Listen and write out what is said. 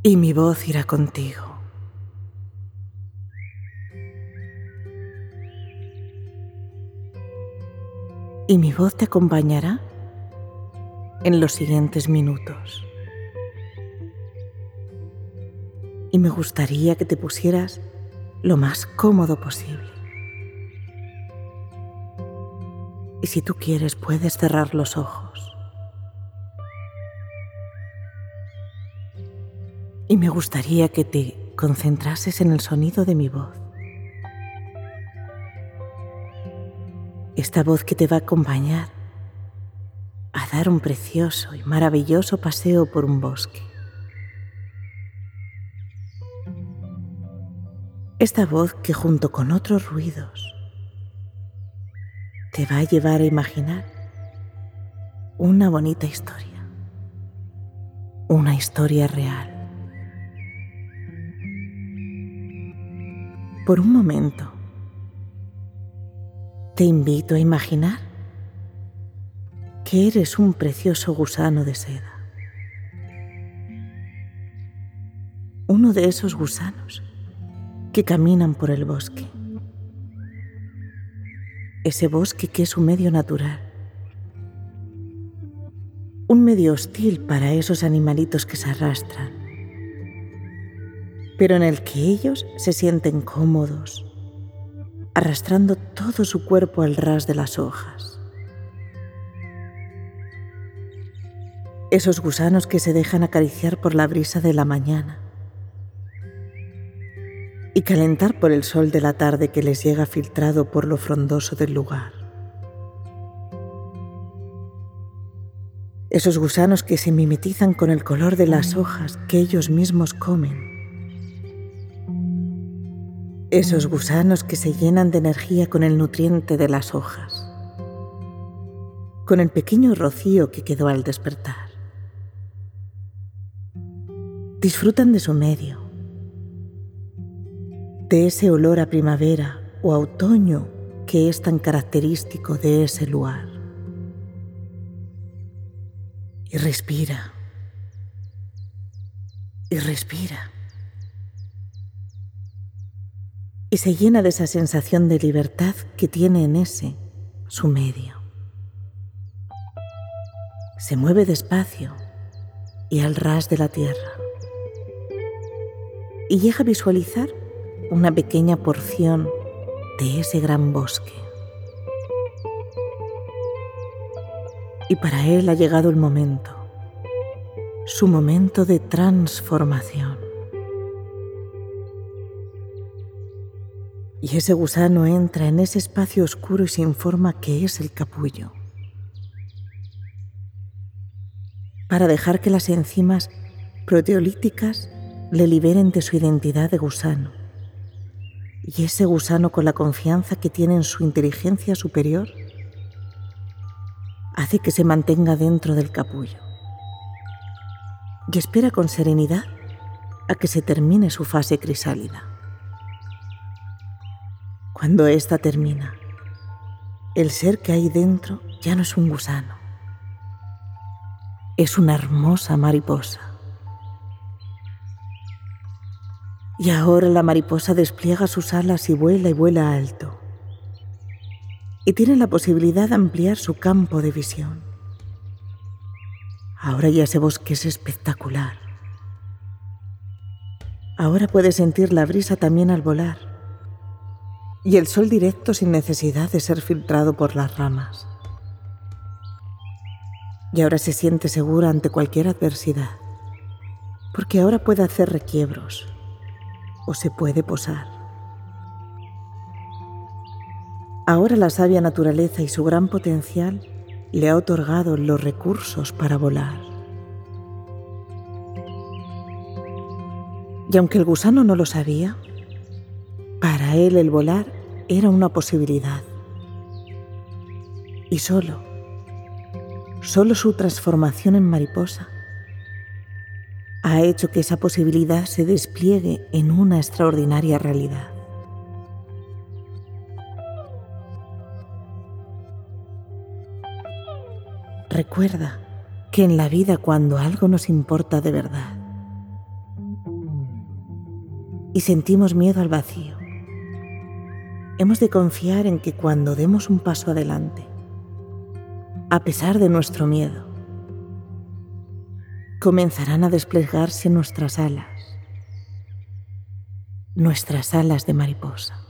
y mi voz irá contigo. Y mi voz te acompañará en los siguientes minutos. Y me gustaría que te pusieras lo más cómodo posible. Y si tú quieres, puedes cerrar los ojos. Y me gustaría que te concentrases en el sonido de mi voz. Esta voz que te va a acompañar a dar un precioso y maravilloso paseo por un bosque. Esta voz que junto con otros ruidos te va a llevar a imaginar una bonita historia, una historia real. Por un momento, te invito a imaginar que eres un precioso gusano de seda. Uno de esos gusanos que caminan por el bosque. Ese bosque que es su medio natural. Un medio hostil para esos animalitos que se arrastran, pero en el que ellos se sienten cómodos, arrastrando todo su cuerpo al ras de las hojas. Esos gusanos que se dejan acariciar por la brisa de la mañana y calentar por el sol de la tarde que les llega filtrado por lo frondoso del lugar. Esos gusanos que se mimetizan con el color de las hojas que ellos mismos comen. Esos gusanos que se llenan de energía con el nutriente de las hojas, con el pequeño rocío que quedó al despertar. Disfrutan de su medio, de ese olor a primavera o a otoño que es tan característico de ese lugar. Y respira. Y respira. Y se llena de esa sensación de libertad que tiene en ese, su medio. Se mueve despacio y al ras de la tierra. Y llega a visualizar una pequeña porción de ese gran bosque. Y para él ha llegado el momento, su momento de transformación. Y ese gusano entra en ese espacio oscuro y sin forma que es el capullo, para dejar que las enzimas proteolíticas le liberen de su identidad de gusano. Y ese gusano, con la confianza que tiene en su inteligencia superior, hace que se mantenga dentro del capullo y espera con serenidad a que se termine su fase crisálida. Cuando ésta termina, el ser que hay dentro ya no es un gusano, es una hermosa mariposa. Y ahora la mariposa despliega sus alas y vuela alto. Y tiene la posibilidad de ampliar su campo de visión. Ahora ya ese bosque es espectacular. Ahora puede sentir la brisa también al volar. Y el sol directo sin necesidad de ser filtrado por las ramas. Y ahora se siente segura ante cualquier adversidad. Porque ahora puede hacer requiebros. O se puede posar. Ahora la sabia naturaleza y su gran potencial le ha otorgado los recursos para volar. Y aunque el gusano no lo sabía, para él el volar era una posibilidad. Y solo su transformación en mariposa ha hecho que esa posibilidad se despliegue en una extraordinaria realidad. Recuerda que en la vida, cuando algo nos importa de verdad, y sentimos miedo al vacío. Hemos de confiar en que cuando demos un paso adelante, a pesar de nuestro miedo, comenzarán a desplegarse nuestras alas de mariposa.